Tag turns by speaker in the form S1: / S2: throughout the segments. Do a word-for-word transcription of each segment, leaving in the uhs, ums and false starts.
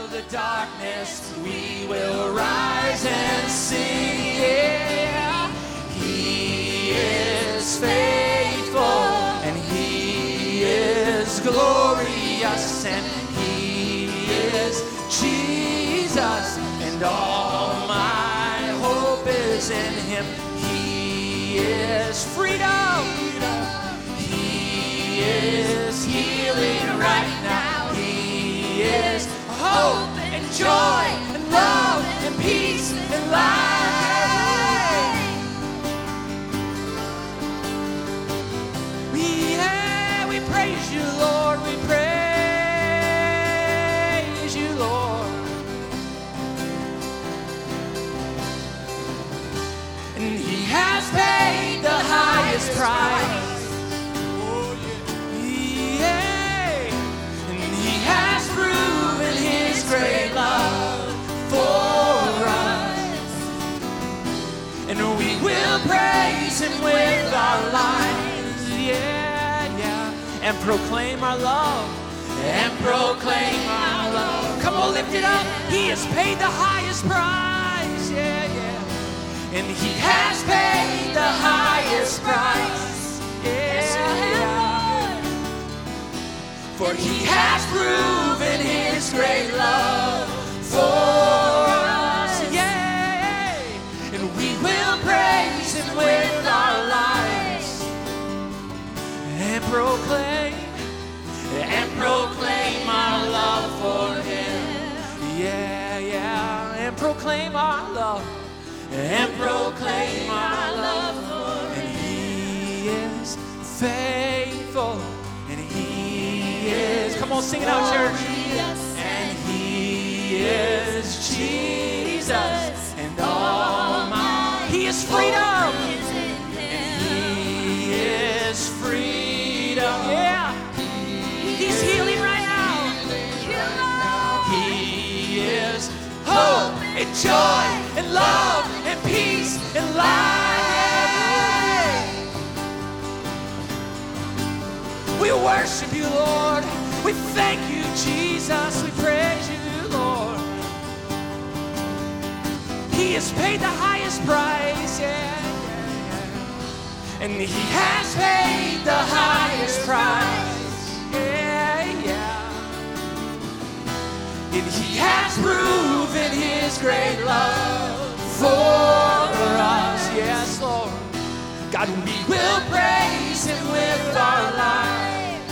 S1: of the darkness, we will rise and sing. Yeah. He is faithful, and He is glorious, and He is Jesus, and all my hope is in Him. He is freedom. He is healing right now. He is hope and joy and love and peace and life. We, yeah, we praise you, Lord. We praise you, Lord. And He has paid the highest price. Great love for us, and we will praise Him with our lives, yeah, yeah, and proclaim our love, and proclaim our love. Come on, lift it up. He has paid the highest price, yeah, yeah, and He has paid the highest price, yeah, yeah. For He has proven His great love for us, yeah. And we will praise Him with our lives, and proclaim, and proclaim our love for Him, yeah, yeah. And proclaim our love, and proclaim our love for Him. And He is faithful. Is. Come on, sing it out, church. And He is Jesus, and all my. He is freedom. And He is freedom. Yeah. He's healing right now. He is hope and joy and love and peace and life. We worship you, Lord. We thank you, Jesus. We praise you, Lord. He has paid the highest price, yeah, yeah, yeah. And He has paid the highest price, yeah, yeah. And He has proven His great love for us, yes, Lord. God, we will praise Him with our lives,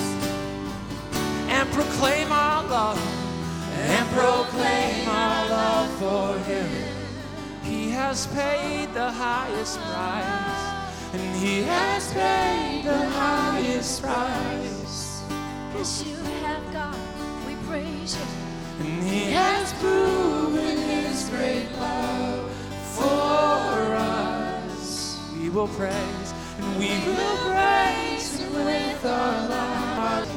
S1: and proclaim our love, and proclaim our love for Him. He has paid the highest price, and He has paid the highest price.
S2: Yes, you have, God, we praise you.
S1: And He has proven His great love for us. We will praise, and we will praise Him with our lives.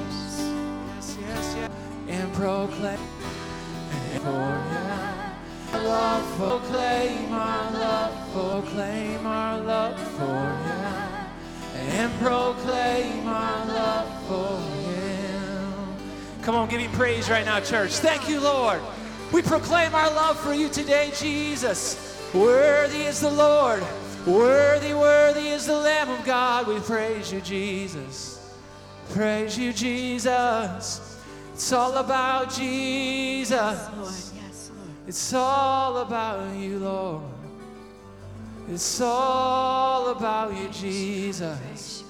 S1: And proclaim for Him. Love, proclaim our love, proclaim our love for Him, and proclaim our love for Him. Come on, give Him praise right now, church. Thank you, Lord. We proclaim our love for you today, Jesus. Worthy is the Lord. Worthy, worthy is the Lamb of God. We praise you, Jesus. Praise you, Jesus. It's all about Jesus.
S2: Yes, Lord. Yes, Lord.
S1: It's all about you, Lord. It's all about you, Jesus.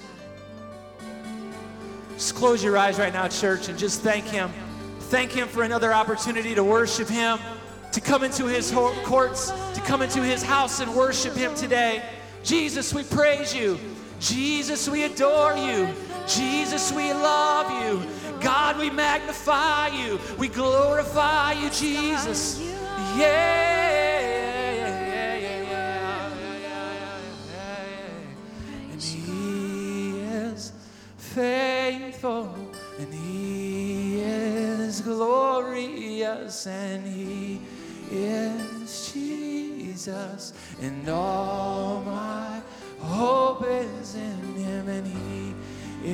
S1: Just close your eyes right now, church, and just thank Him. Thank Him for another opportunity to worship Him, to come into His courts, to come into His house and worship Him today. Jesus, we praise you. Jesus, we adore you. Jesus, we love you. God, we magnify you. We glorify you, Jesus. Yeah, yeah, yeah, yeah, yeah, yeah. And He is faithful, and He is glorious, and He is Jesus, and all my hope is in Him, and He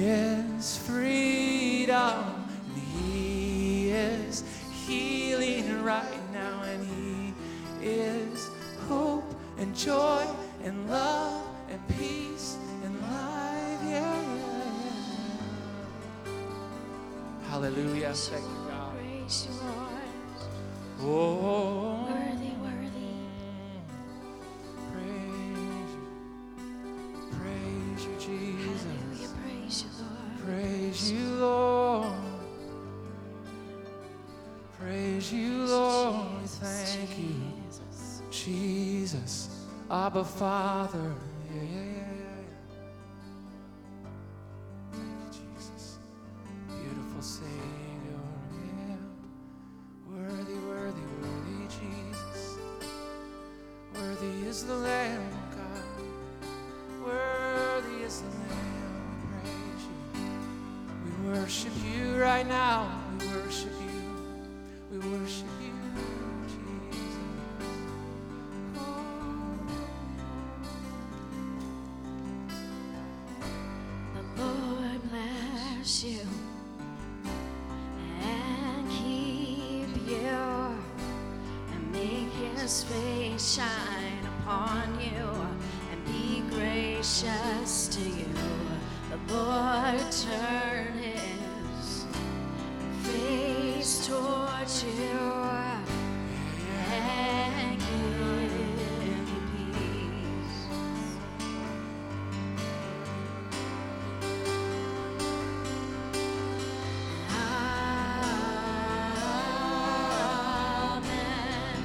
S1: is freedom, and He is healing right now, and He is hope and joy and love and peace and life. Yeah, yeah, yeah. Hallelujah. Thank you, God.
S2: Praise you, Lord.
S1: Oh,
S2: Worthy, worthy.
S1: praise you, praise you, Jesus.
S2: Hallelujah. Praise you, Lord.
S1: Praise you, Lord. Praise you, Lord. Thank you, Jesus. Abba, Father. Yeah, yeah, yeah, yeah, yeah. Thank you, Jesus. Beautiful Savior. Yeah. Worthy, worthy, worthy, Jesus. Worthy is the Lamb, God. Worthy is the Lamb. Praise you. We worship you right now. We worship you. We worship you, Jesus.
S2: The Lord bless you and keep you and make His face shine upon you and be gracious to you. The Lord turn His face towards you and give you peace. Amen.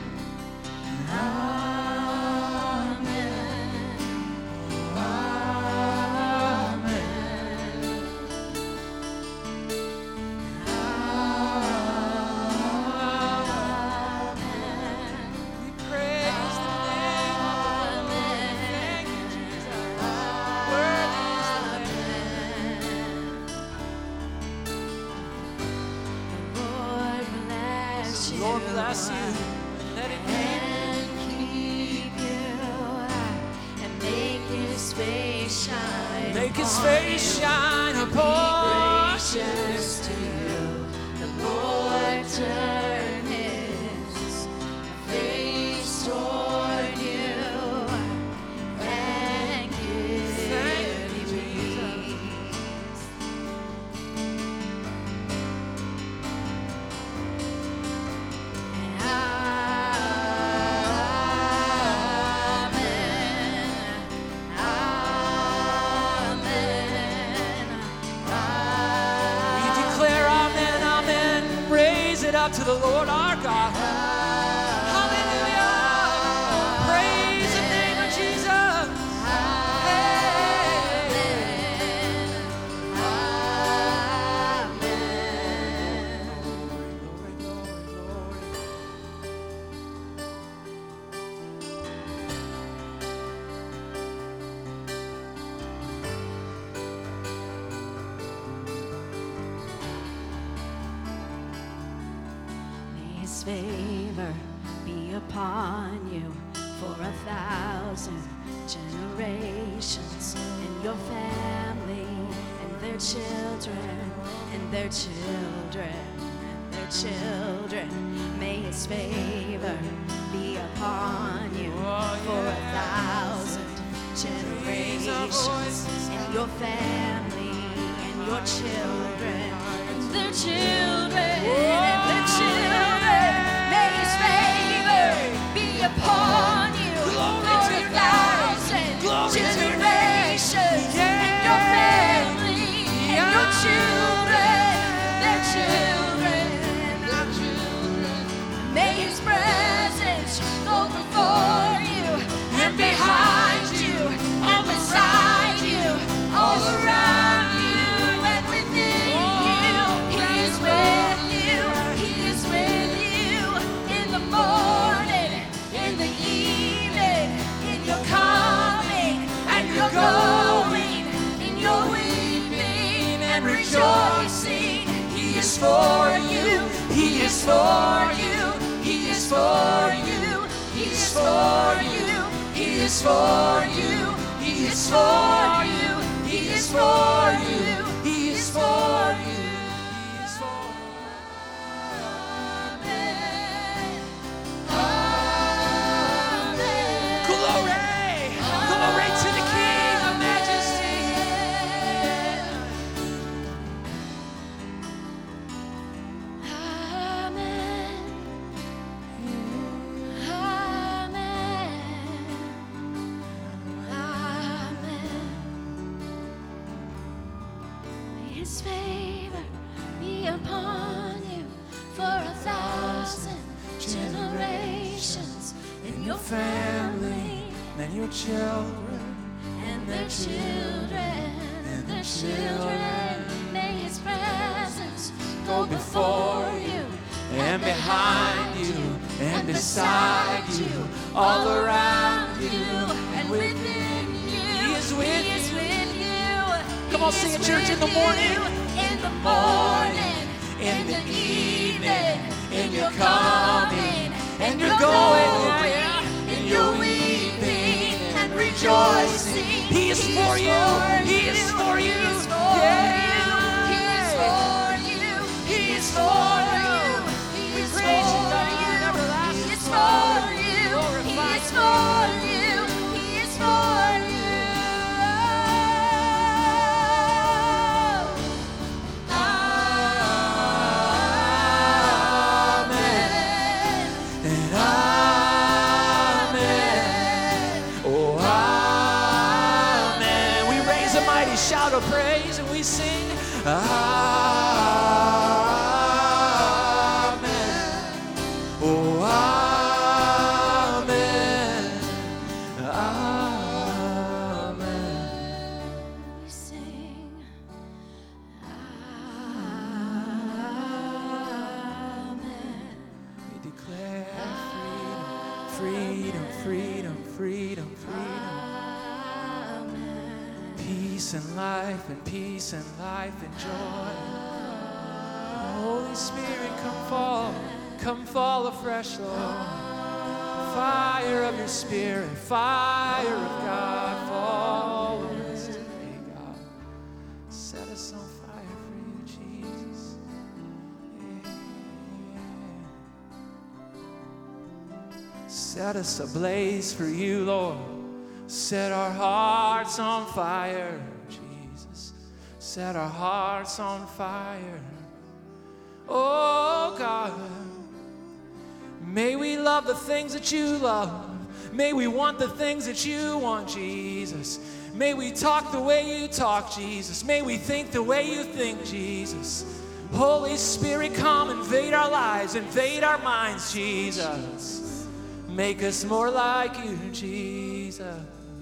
S1: Lord bless you. Let it be.
S2: And keep you and make His face shine.
S1: Make His
S2: upon
S1: face
S2: you.
S1: shine upon
S2: Be gracious to you. The Lord turn His face toward you and give
S1: Thank you,
S2: you
S1: Jesus.
S2: peace.
S1: We declare amen, amen. Raise it up to the Lord our God. Hallelujah. Praise the name of Jesus. Hey. Glory, glory, glory.
S2: May His favor be upon you for a thousand generations, and your family, and their children, and their children, and their children. May His favor be upon you
S1: Oh,
S2: for a
S1: yeah.
S2: thousand generations, and your family, and your children, and their children, and their children. May His favor be upon you for a thousand generations, and your family, and your children, their children, and their children. May His presence go before you and behind you and beside you, all around you and within you. He is with you. He is with you in the morning, in the evening, in your coming and your going, in your weeping and rejoicing. He is for you. He is for you. He is for you. He is for you. He is for you. He is for you. He is for you. He is for you. He is for you. Amen.
S1: family and your children
S2: and their children and their children. May His presence go before you
S1: and behind you and beside you, all around you and within you. He is with
S2: He is with you.
S1: Come on, sing it, church, in the morning.
S2: In the morning, in the evening, in your coming, and your going, in your weeping and rejoicing.
S1: He is for you. He is for you.
S2: He is for you. He is for you. He is for you. He is for you. He is for you. He is for you.
S1: Shout of praise and we sing Amen. Oh, Amen. Amen.
S2: We sing Amen.
S1: We declare freedom, freedom, freedom, freedom, freedom. Peace and life and peace and life and joy. Holy Spirit, come fall, come fall afresh, Lord. Fire of your Spirit, fire of God, fall on us today, God. Set us on fire for you, Jesus. Yeah. Set us ablaze for you, Lord. Set our hearts on fire, Jesus. Set our hearts on fire. Oh, God. May we love the things that you love. May we want the things that you want, Jesus. May we talk the way you talk, Jesus. May we think the way you think, Jesus. Holy Spirit, come invade our lives, invade our minds, Jesus. Make us more like you, Jesus.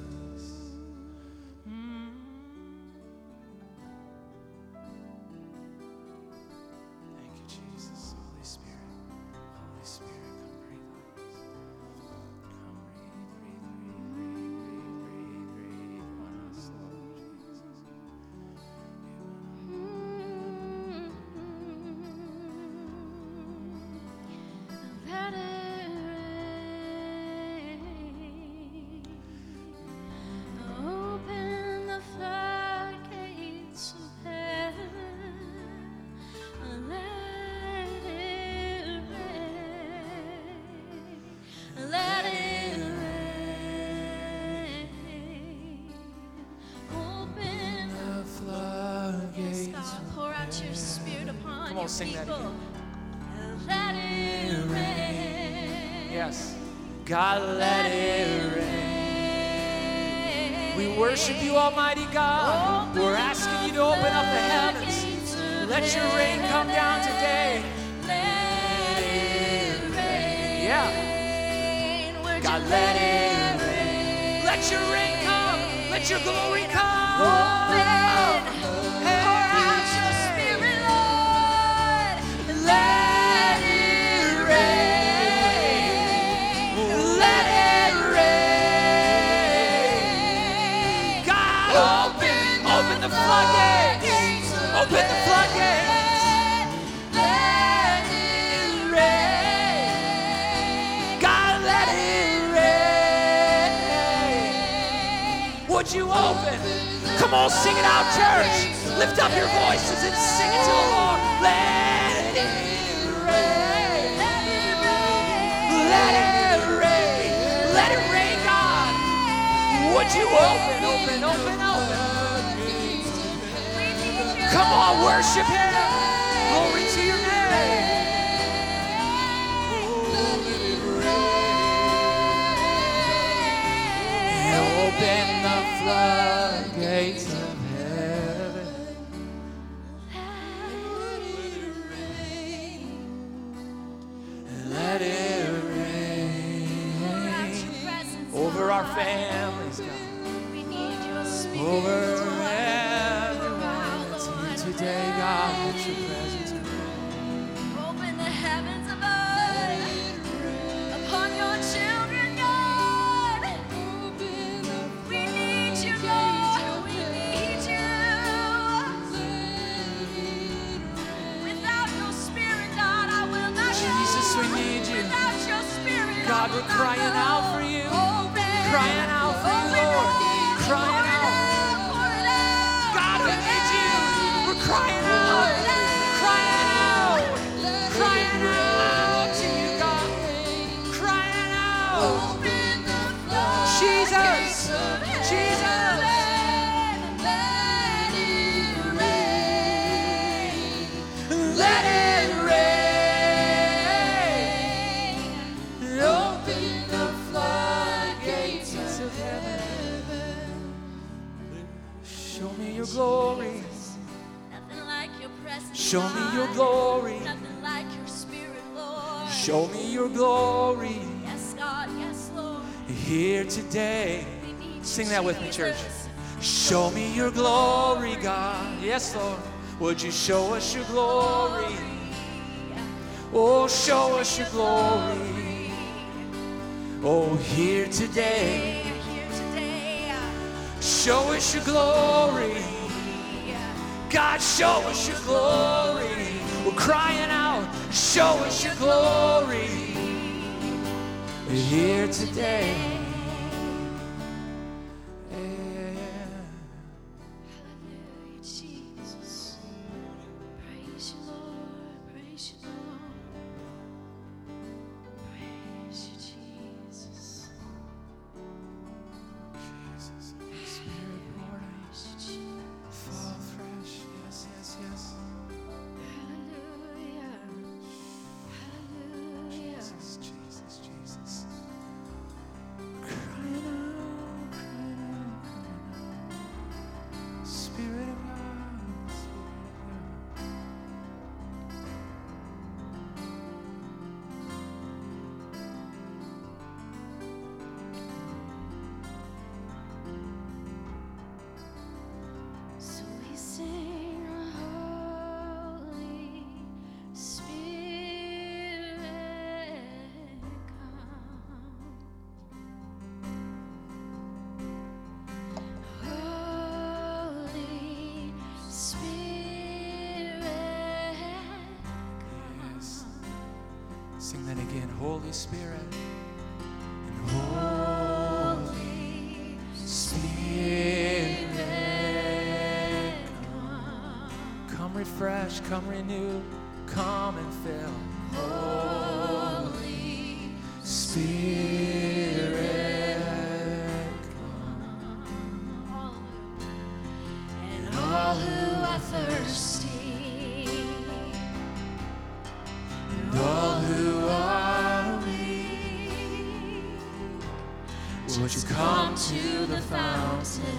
S1: Sing that again.
S2: Let it rain.
S1: Yes. God, let it rain. We worship you, Almighty God. We're asking you to open up the heavens. Let your rain come down today.
S2: Let it rain.
S1: Yeah. God, let it rain. Let your rain come. Let your glory come.
S2: Open. Pour out your spirit, Lord. Let it rain. Let it rain.
S1: God, open, open the floodgates. Open the floodgates.
S2: Let it rain.
S1: God, let it rain. Would you open? Come on, sing it out, church. Lift up your voices and sing it to the Lord. Let it rain. Let it rain. Let it rain, God. Would you open, open, open, open? Come on, worship Him. Glory to your name. Open the floodgates of heaven. Let it rain.
S2: Pour out your
S1: God, we're crying out for you. Crying out for you, Lord. Crying out. God, we need you. We're crying out. Crying out. Crying out to you, God. Crying out. Jesus. Jesus. Let it rain. Open the floodgates of heaven. Show me your glory.
S2: Nothing like your presence.
S1: Show me your glory.
S2: Nothing like your spirit, Lord.
S1: Show me your glory.
S2: Yes, God. Yes, Lord.
S1: Here today.
S2: We need you,
S1: Sing that with me, church.
S2: Jesus.
S1: Show me your glory, God. Yes, Lord. Would you show us your glory? Oh, show us your glory. Oh, here today.
S2: Here today.
S1: Show us your glory. God, show us your glory. We're crying out, show us your glory. Here today.
S2: Hallelujah, Jesus. Praise you, Lord. Praise you, Lord. Praise you, Jesus.
S1: Jesus, Holy Spirit, Lord,
S2: Praise you, Jesus.
S1: fall fresh. Yes, yes, yes.
S2: Hallelujah. Hallelujah.
S1: Jesus, Jesus, Jesus. Crying out, crying out, crying out. Spirit of God, Spirit of God.
S2: So we sing, Holy Spirit, come. Holy Spirit,
S1: Yes. Sing that again, Holy Spirit. And Holy Spirit, come refresh, come renew, come and fill. Holy Spirit,
S2: and all who are thirsty,
S1: and all who are
S2: weak,
S1: would you come to the
S2: fountain,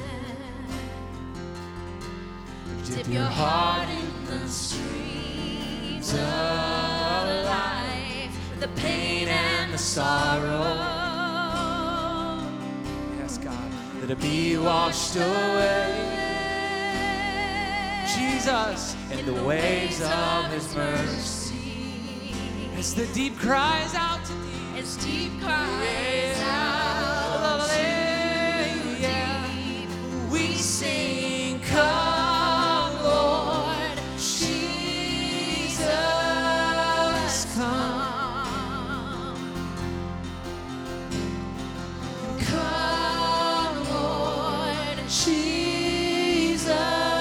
S1: dip your heart in
S2: the streams of life, the pain and the sorrow.
S1: Yes, God, let it be washed away. Jesus, in the waves of His mercy, as the deep cries out to thee,
S2: As deep cries
S1: out,
S2: deep,
S1: we sing, come, Lord Jesus, come,
S2: come, Lord
S1: Jesus,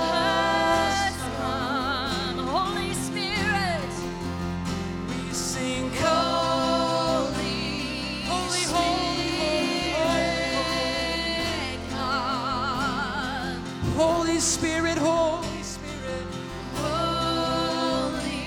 S2: come. Holy Spirit,
S1: we sing, come.
S2: Holy,
S1: Holy, holy,
S2: come.
S1: Holy Spirit, Holy Spirit,
S2: Holy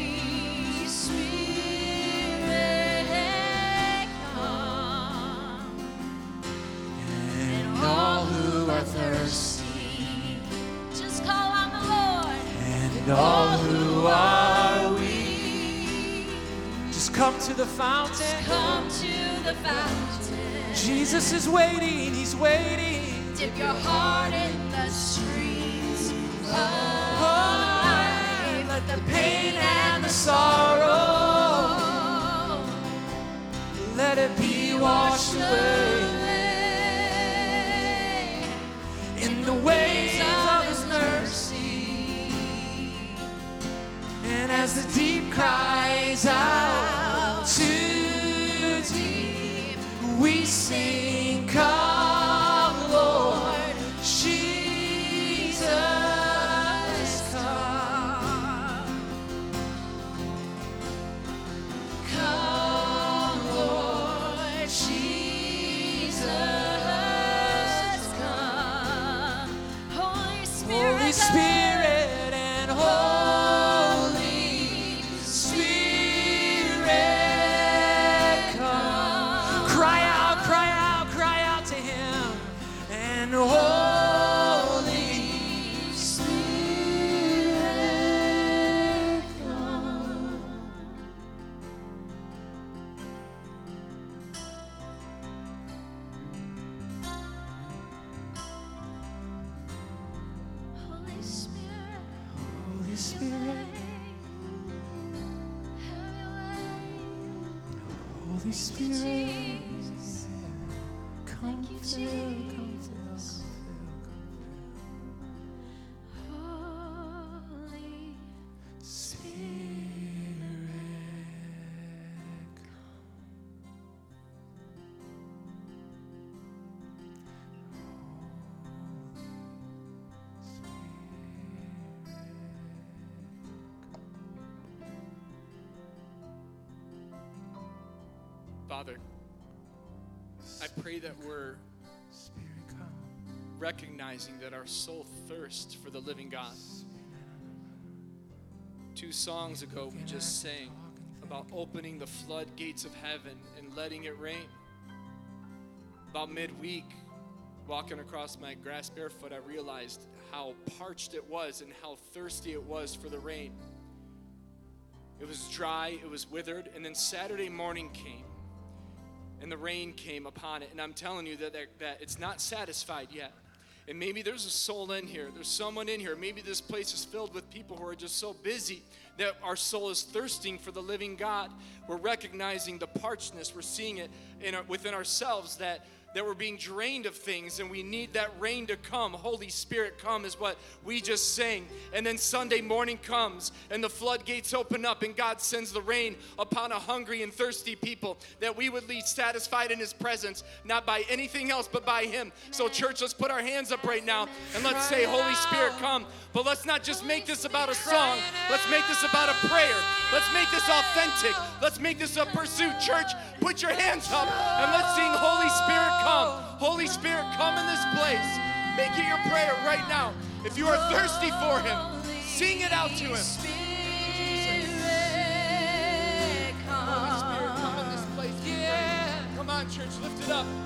S2: Spirit, come.
S1: and all who are
S2: thirsty, just call on the Lord.
S1: and all who are weak, just come to the fountain.
S2: Come to the fountain.
S1: Jesus is waiting, He's waiting.
S2: Dip your heart in the streams of life.
S1: Let the pain and the sorrow, let it be washed away. In the waves of His mercy, and as the deep cries out, too deep, Holy Spirit, come
S2: Thank you,
S1: fill, come fill,
S2: Jesus. Holy
S1: Spirit.
S3: Father, I pray that we're
S1: Spirit, come.
S3: recognizing that our soul thirsts for the living God. Two songs ago, we just sang about opening the floodgates of heaven and letting it rain. About midweek, walking across my grass barefoot, I realized how parched it was and how thirsty it was for the rain. It was dry, it was withered, and then Saturday morning came, and the rain came upon it. And I'm telling you that, that, that it's not satisfied yet. And maybe there's a soul in here. There's someone in here. Maybe this place is filled with people who are just so busy that our soul is thirsting for the living God. We're recognizing the parchedness. We're seeing it in our, within ourselves that that we're being drained of things, and we need that rain to come. Holy Spirit, come is what we just sang. And then Sunday morning comes, and the floodgates open up, and God sends the rain upon a hungry and thirsty people, that we would leave satisfied in His presence, not by anything else, but by Him. So church, let's put our hands up right now, and let's say, Holy Spirit, come. But let's not just make this about a song. Let's make this about a prayer. Let's make this authentic. Let's make this a pursuit. Church, put your hands up, and let's sing, Holy Spirit, come. Holy Spirit, come in this place. Make it your prayer right now. If you are thirsty for Him, sing it out to Him.
S2: Spirit,
S3: Holy Spirit, come in this place. Yeah. Come on, church, lift it up.